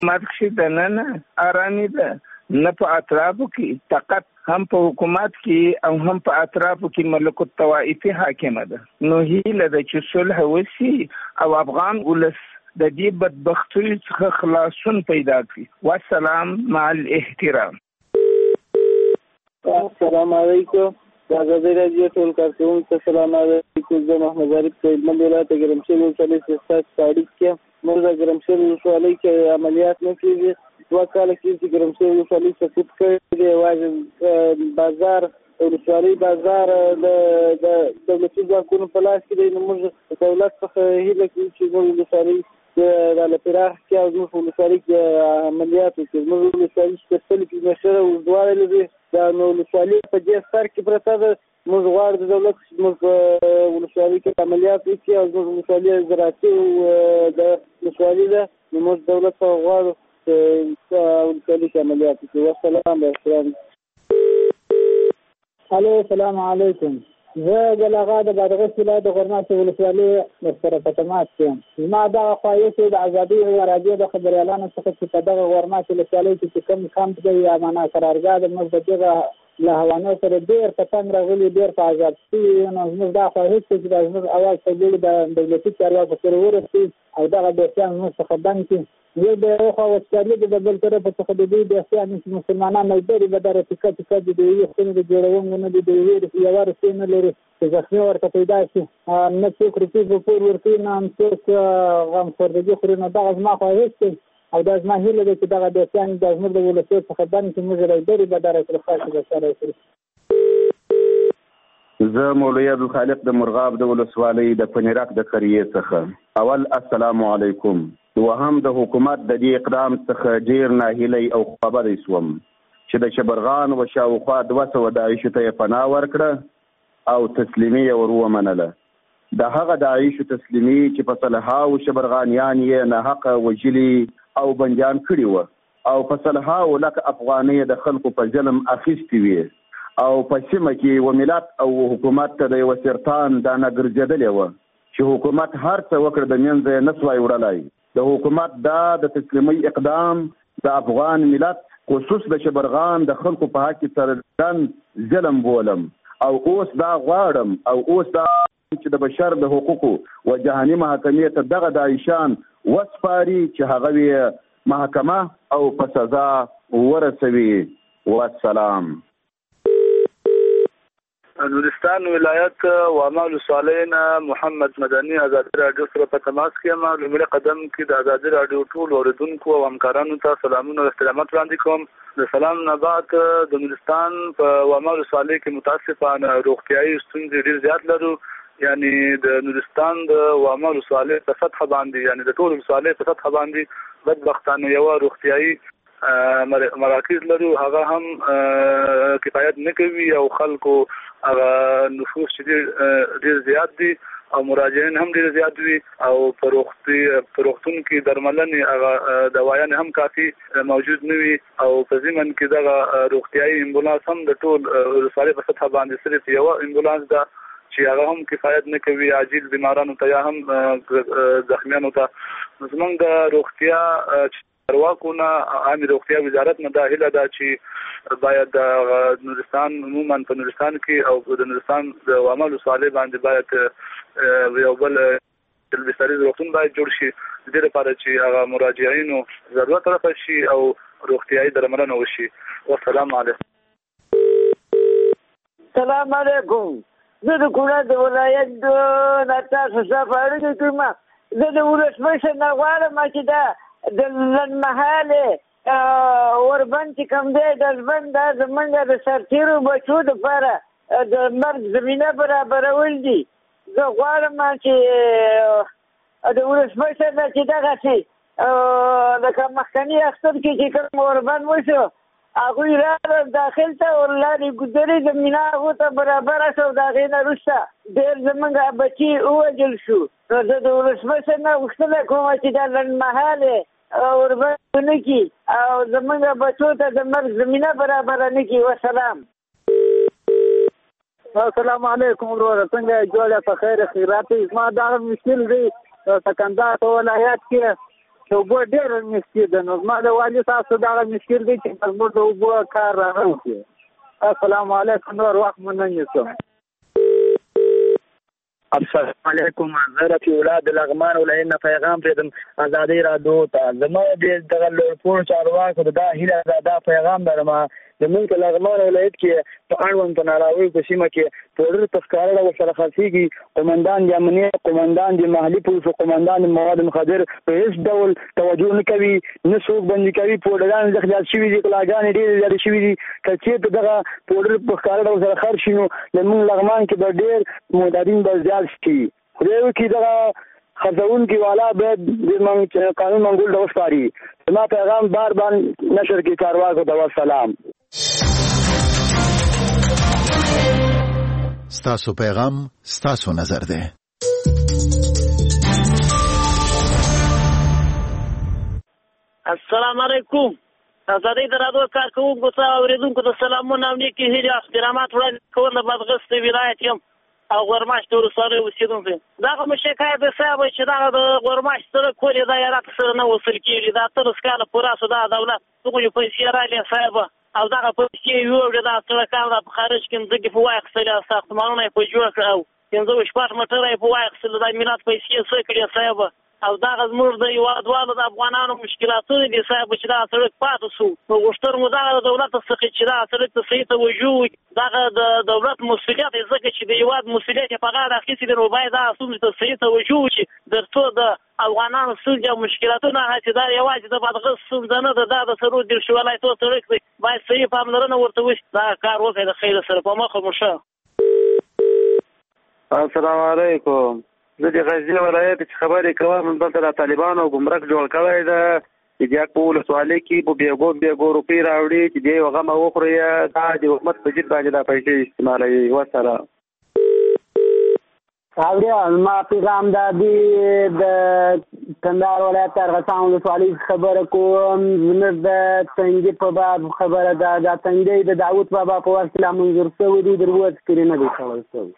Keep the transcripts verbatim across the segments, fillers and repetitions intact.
مرکشي دننه ارانی ده نه په اطرافو کې فقط هم په حکومت کې او هم په اطرافو کې ملک الطوائفي حاکمه ده. نو هیله ده چې صلح وشي او افغان ولس د دې بدبختۍ څخه خلاصون پیدا کړي. والسلام مع الاحترام. السلام علیکم. د ازادي راډیو ټول کارکونکو ته سلام علیکم. زه محمد عارف سید من ولایت ګرمسیر ولسوالۍ څخه تاریخ کې موږ د ګرمسیر ولسوالۍ کې عملیات نه کېږي. دوه کاله کې چې ګرمسیر ولسوالۍ سقوط کړی دی. یوازې بازار ولسوالۍ بازار د دولتي ځواکونو په لاس کې دی. نو موږ د دولت څخه هیله کوو چې زموږ ولسوالۍ د پراخ کې او زموږ ولسوالۍ کې عملیات وکړي. زموږ ولسوالۍ سپېڅلې کلمشره اوږدوالی لري. دا نو ولسوالۍ په دې سر کې پرته ده. موږ غواړو د دولت زموږ په ولسوالۍ کې عملیات وکړي او زموږ ولسوالۍ زراعتي د ولسوالۍ ده. نو موږ دولت څخه غواړو چې ولسوالۍ کې عملیات وکړي. والسلام علیکم. الو السلام علیکم. زه ګل آغا د بادغیس ولایت د غرماسې ولسوالۍ سره په تماس کې یم. زما دغه خواهش دی د ازادي راډیو د خبریالانو څخه چې په دغه غرماسې ولسوالۍ کې چې کوم کمپ دی یا معنا قرارګاه ده، موږ د دغه له هوانو سره ډېر په تنګ راغلي، ډېر په عذاب شوي. نو زموږ دا خواهش دی چې دا زموږ اواز په لوړ د دولتي چارواکو پورې ورسي او دغه دوستیان زموږ څخه بند کړي. یو د یو خوا وچکالي د بل طرف څخه د دوی دوستیان چې مسلمانان ملګري به دغه ټیکه ټیکه د یوې خونې د جوړونکو نه د یوې یوه روپۍ نه لري چې زخمي ورته پیدا شي، نه څوک روپۍ په پور ورکوي، نه هم څوک غمخوردګي خوري. نو دغه زما خواهش دی او دا زما هیله ده چې دغه دوستیان د زموږ د ولسیو څخه بند کړي. موږ ملګري به دغه خاصه بشاره وکړي. زه مولوي عبدالخالق د مرغاب د ولسوالۍ د پنیرک د قریې څخه. اول السلام علیکم. دوهم د حکومت د دې اقدام څخه ډېر ناهیلی او خبرې شوم چې د شبرغان و شاوخوا دوه سوه داعشو ته یې پناه ورکړه او تسلیمي یې ور ومنله. د هغه داعشو تسلیمي چې په سلهاو شبرغانیان یې ناحقه وژلي او بندیان کړي وه او په سلهاو لکه افغانۍ د خلکو په ظلم اخیستې وې او په سیمه کې و ملت او حکومت ته د یوه سرطان دانه ګرځېدلې وه چې حکومت هر څه وکړه د منځه یې نه سوای وړلی. د حکومت دا د تسلیمي اقدام د افغان ملت خصوص د شبرغان د خلکو په حق کې څرګند ظلم بولم او اوس دا غواړم او اوس دا چې د بشر د حقوقو و جهاني محکمې ته دغه داعشان وسپاري چې هغه یې محکمه او په سزا ورسوي. والسلام. نورستان ولایت واما ولسوالۍ نه محمد مدني ازادي راډیو سره په تماس کې یم. لومړی قدم کې د ازادي راډیو ټول اوریدونکو او همکارانو ته سلامونه او احترامات وړاندې کوم. د سلام نه بعد د نورستان په واما ولسوالۍ کې متاسفانه روغتیایي ستونزې ډېر زیات لرو. یعنی د نورستان د واما ولسوالۍ په سطحه باندې یعنی د ټول ولسوالۍ په سطحه باندې بدبختانه یوه روغتیایي مراکز لرو، هغه هم کفایت نه کوي او خلکو هغه نفوس چې ډېر زیات دي او مراجعین هم ډېر زیات وي او په روغتون کې درملنې هغه دوايانې هم کافي موجود نه وي او په ضمن کې دغه روغتیایي امبولانس هم د ټول ولسوالۍ په سطحه باندې صرف یوه امبولانس ده چې هغه هم کفایت نه کوي عاجل بیمارانو ته یا هم زخمیانو ته. زموږ د روغتیا چارواکو نه عامې روغتیا وزارت نه دا هیله ده چې باید د نورستان عموما په نورستان کې او د نورستان د واما ولسوالۍ باندې باید یو بل بستریز روغتون باید جوړ شي د دې لپاره چې هغه مراجعینو ضرورت رفع شي او روغتیایي درملنه وشي. والسلام علیکم. سلام علیکم. زه د کونړ د ولایت نه تاسو څخه اړیکه کوم. زه د ولسمشر نه غواړم چې دا د لنډمهالې اوربند چې کوم دی د ژوند دا زمونږ د سرتېرو بچو دپاره د مرګ زمینه برابرول دي. زه غواړم چې د ولسمشر نه چې دغسې لکه مخکني اختر کې چې کوم اوربند وشو هغوی راغلل داخل ته او لارې ګودرې زمینه هغو ته برابره شوه. د هغې نه وروسته ډېر زمونږ بچي ووژل شو. نو زه د ولسمشر نه غوښتنه کوم چې دا لنډمهالې اوربند ونه کړي او زمونږ بچو ته د مرګ زمینه برابره نه کړي. وسلام. السلام علیکم وروره، څنګه جوړه په خیر خیرات. زما دا مشکل دی سکندر په ولایت کې چې اوبه ډېره مشکل ده. نو زما د والي تاسو دغه مشکل دی چې زموږ د اوبو کار راغلی. السلام علیکم، نور وخت مو نه نیسم. السلام علیکم، زه رفیع الله د لغمان ولایت نه پیغام پرېږدم ازادۍ راډیو ته. زما د دغه لوړپوړو چارواکو د دا هیله ده، دا پیغام لرم زمونږ په لغمان ولایت کې په اړوند په ناراویو په سیمه کې پوډر په ښکاره ډول ورسره خرڅېږي. قومندان د امنیت، قومندان د محلي پولیسو، قومندان د مواد مخدر په هېڅ ډول توجه نه کوي، نه څوک بندي کوي. پوډران ډېر زیات شوي دي، غلاګانې ډېرې زیاتې شوي دي. که چېرته دغه پوډر په ښکاره ډول سره خرڅ شي نو زمونږ لغمان کې به ډېر معتادین به زیات شي. خدای وکړي دغه خرڅوونکي والا باید د قانون منګول ته وسپاري. زما پیغام بار بار نشر کړي چارواکو ته. والسلام. ستاسو پیغام ستاسو نظر ده. السلام علیکم. ازادۍ د راډیو کارکوونکو ته اورېدونکو ته سلامونه او نیکې هیلې احترامات وړاندې کوم. د بادغیس ولایت یم او غورماشت د ولسوالۍ اوسېدونکی. دغه مو شکایت دی صاحب چې دغه د غورماشت سړک کولې دا یا راته سره نه وصل کېږي. دا اتلس کاله پوره شو دا دولت دغه پیسې رالې صاحب او دغه پیسې یوړې دا سړکان په خارج کې ځمکې په واخیستلې، ساختمانونه یې په جوړ کړه او پنځه شپږ موټره یې په واخیستل. دا ملت پیسې څه کړې صاحب او دغه زموږ د هېوادوالو د افغانانو مشکلاتونه دي صاحب چې دا سړک پاتې شو. نو غوښتل مو دغه د دولت څخه چې دا سړک ته صحیح توجه وکړي. دغه د دولت مسؤلیت دی ځکه چې د هېواد مسؤلیت یې په غاړه اخیستې دی. نو باید دغه ستونزې ته صحیح توجه وکړي تر څو د افغانانو ستونزې او مشکلاتونه هغه چې دا یوازې د بادغیس ستونزه نه ده، دا د څلور دېرش ولایتو سړک دی. باید صحیح پاملرنه ورته وشي. دغه کار وکړئ د خیر سره. په مخه مو ښه. السلام علیکم. زه د غزني ولایت چې خبرې کوم، دلته د طالبانو ګمرک جوړ کړی ده چې بیا په ولسوالۍ کې په بیګو بیګو روپۍ راوړي چې دی یو غمه وخوري. دا د حکومت په جد باندې دا پیسې استعمالوي. وسلام. اوریا ما پیغام دا دی د کندهار ولایت ارغسان ولسوالۍ خبره کوم. زموږ د تنګي په باب خبره ده. دا تنګي د داود بابا په وسیله منظور شوی دی، در وڅ کړی نه دی شوی شوی.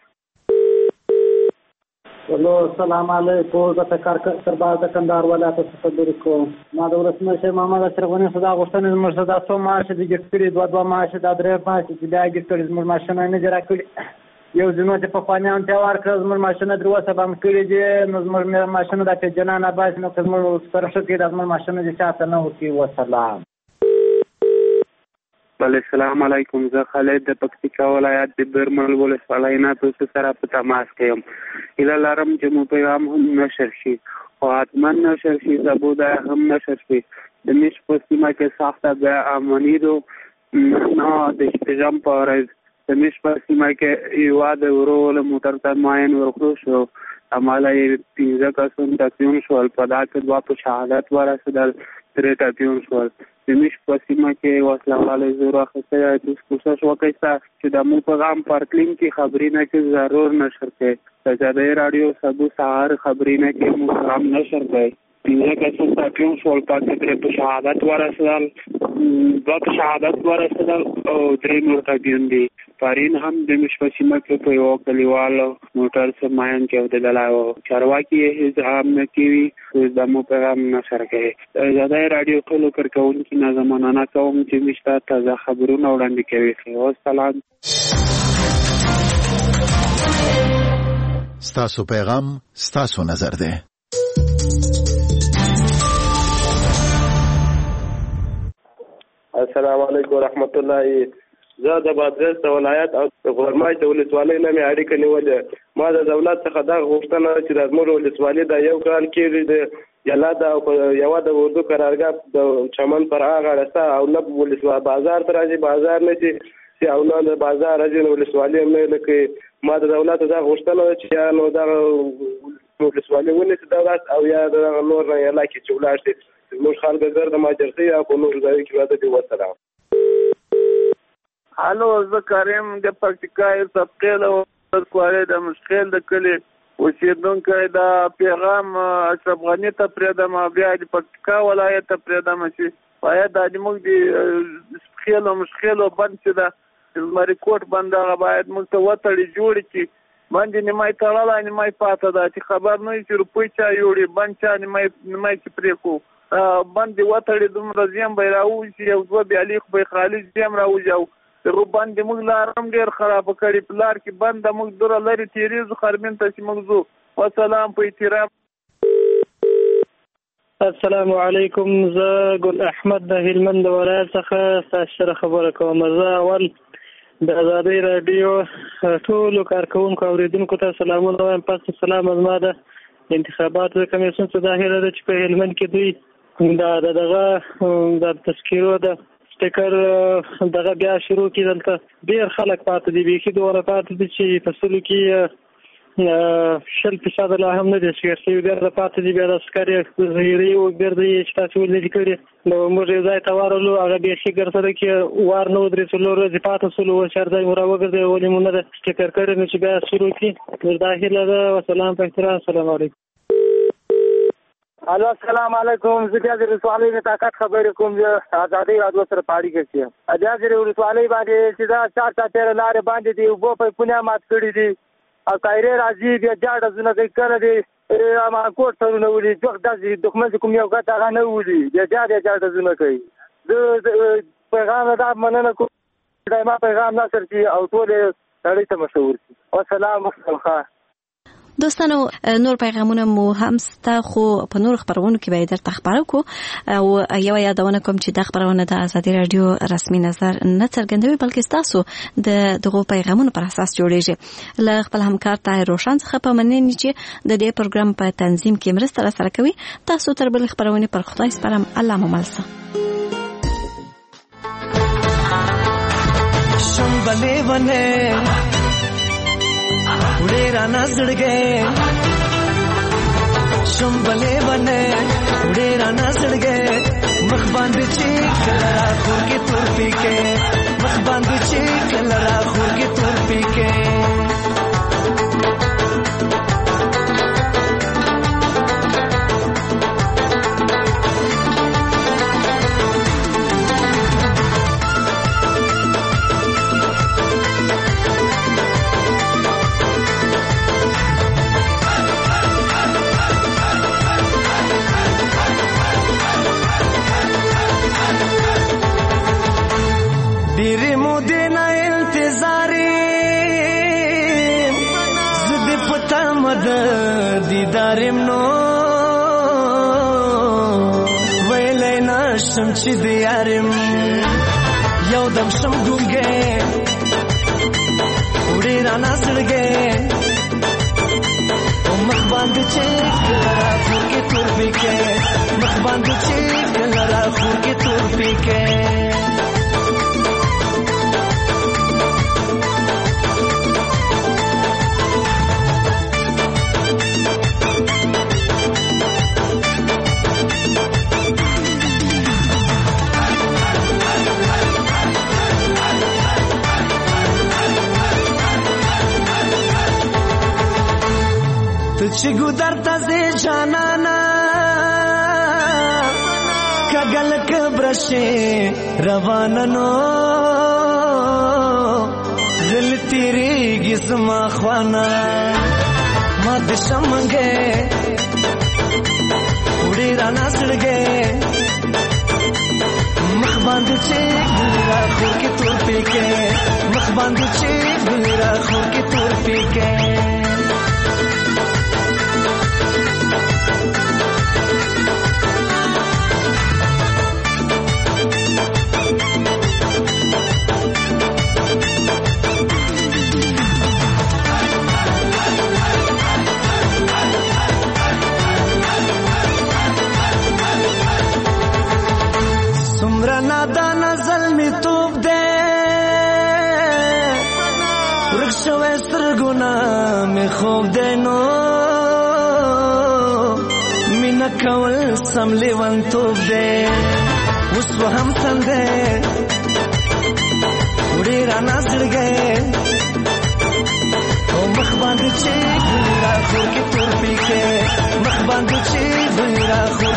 هلو السلام علیکم. زه تکار سرباز د کندهار ولایت څخه خبرې کوم. ما د ولسمشر محمد اشرف غني څخه دا غوښتنه زموږ څخه دا څو معاش دي ګټ کړي، دوه دوه معاش دا درې معاش چې بیا ګټ کړي زموږ ماشینه نه جوړ کړي. یو ځینو چې په خوانیان ته ورکړه زموږ ماشینه درو سبا کړي دي. نو زموږ ماشینه د جنان عباس نو زموږ سپارښت کې د زموږ ماشینه چې چاته نه وکی. والسلام. السلام علیکم. زه خالد د پکتیکا ولایت د برمل ولسوالۍ نه تاسو سره په تماس کې یم. هیله لرم چې مو پیغام هم نشر شي او حتما نشر شي. زبوده هم نشر شي. د میش په سیمه کې ساخته بیا امنی دو نه د اشتجام په ورځ د میش په سیمه کې یو د ورو له موټر ته ماین ورکړو شو. اماله یې پنځه کسان تقسیم شول. په دا کې دوه په شهادت ورسېدل، درې تقسیم شول. د میش په سیمه کې وسله والو زور اخیستی. تاسو کوشش وکړئ چې د مو پیغام پر کلین کې خبرینه کې ضرور نشر کړئ. د ازادۍ راډیو سبو سهار خبرینه کې مو پیغام نشر کړئ. پنځه کسان تقسیم شول. پاتې درې په شهادت ورسېدل، دوه په شهادت ورسېدل او درې نور تقسیم دي. پارین هم د میش په سیمه کې په یوه کلیوالو موټر څخه ماین چاودېدلی و. چارواکي یې هېڅ هم نه کوي. اوس د مو پیغام نشر کوي. د ازادۍ راډیو ټولو کارکوونکي نه زه مننه کوم چې موږ ته تازه خبرونه وړاندې کوي. والسلام. ستاسو پیغام ستاسو نظر ده. السلام علیکم ورحمت الله. زه د بادغیس د ولایت او د غورماشت د ولسوالۍ نه مې اړیکه نیولې. ما د دولت څخه دا غوښتنه چې د زموږ ولسوالۍ د یو کال کې د جلاد او یوه د اردو قرارګاه د چمن پر هغه غاړه او نه ولسوالۍ بازار ته راځي، بازار نه چې او نه د بازار راځي نو ولسوالۍ هم نه لکه. ما د دولت دا غوښتنه چې یا نو دا ولسوالۍ ونیسي دولت او یا د نور نه علاقې چې ولاړ شي. زموږ خلک ګرده ماجرسۍ او په نور ځایو کې واده دي. والسلام. الو زه کریم د پکتیکا سبقیل او ولسوالۍ د مشخیل د کلي اوسېدونکی. دا پیغام اشرف غني ته پرېږدم او بیا د پکتیکا ولایت ته پرېږدم چې باید دا زموږ د سبقیل او مشخیل بند چې ده زمري کوټ بند هغه باید موږ ته وتړي جوړ کړي. باندې نیمای تړلی نیمای پاته ده چې خبر نه وي چې روپۍ چا یوړي بند چا نیمای نیمای چې پرېښو. باندې وتړې دومره زیان به یې راووځي او دوه بیالي خو به یې خالي زیان راوځي او دغه باندې موږ لار هم ډېر خرابه کړې په لار کې بنده موږ دوره لرې تېرېږو خرمین ته چې موږ ځو وسلام په احترام. السلام علیکم. زه ګل احمد د هلمند ولایت څخه ستاسو سره خبره کوم. زه اول د ازادۍ راډیو ټولو کارکوونکو اوریدونکو ته سلامونه وایم. پس سلام زما د انتخاباتو کمیسیون څخه دا هیله ده چې په هلمند کې دوی دا دغه د تذکیرو د سټیکر دغه بیا شروع کړي. دلته ډېر خلک پاتې دي، بیخي دومره پاتې دي چې په سلو کې شل فیصده لا هم نه دي شوي، ډېر پاتې دي. بیا د عسکري ظهیري وګرځي چې تاسو ولې کړي نو موږ یو ځای ته ورغلو، هغه بیخي ګرځېده کې وار نه ودرېد، څلور ورځې پاتې شولو، اوس هر ځای مو راوګرځوي ولې مو نه ده سټیکر کړی نو چې بیا شروع کړي. دا هیله ده. وسلام په احترام. السلام علیکم. الو السلام علیکم. زه بیا د ولسوالۍ د طاقت خبرې کوم. زه ازادۍ راډیو سره په اړیکه کې یم. بیا د ولسوالۍ باندې چې دا چار چاپېره لارې باندې دي اوبه پایپونه مات کړي دي او تایرې راځي بیا جاډه زونه کوي کله دي ما کوټ سرونه ولي جوخ داسې دښمن چې کوم یو ګټه هغه نه ولي بیا جاډه جاډه زونه کوي. زه پیغام دا مننه کوم چې ما پیغام نصر شي او ټول نړۍ ته مشهور شي. والسلام علیکم. دوستانو نور پیغامونه مو هم ستا خو په نور خبرونو کې به درته خبرو کو او یو یادونه کوم چې د خبرونه د ازادي رادیو رسمي نظر نه څرګندوي بلکې تاسو د دغه پیغامونو پر اساس جوړیږي. له خپل همکار طاهر روشن څخه په مننه چې د دې پروګرام په تنظیم کې مرسته سره کوي. تاسو تر بل خبرونه پر خدای سپارم. الله مو ملسه. شمبلې ونه उड़े राना सड़ गए शंबले बने उड़े राना सड़ गए मखबांद चीक लड़ा खूर के तुर पी के मखबांद चीक लड़ा खूर के तुर पी के ډېرې مودې نه انتظارې زه دې په تمه د دیدار یم نو ویلی نه شم چې د یار یم یو دم شم ګونګی وړې رانه زړګی او مخ باندې چې کله راخور کې تور پیکې مخ باندې چې کله راخور کې تور پیکې چې ګودر تازه جانانا کګل کبرشه روانانو دل تیری گسما خوانا ما د شمنګه وړي رانا سړګه مخ باندې چې ګلرا خور کې تور پېکه مخ باندې چې ګلرا خور کې تور پېکه نادان ظلمی توب دے ورکشوے سترگونا میں خوب دے نو مینا کول سملی ون توب دے اس و ہم سندے اڑی رانا سڑ گئے او مخباند چی گلی را خور کی تور پی کے مخباند چی گلی را خور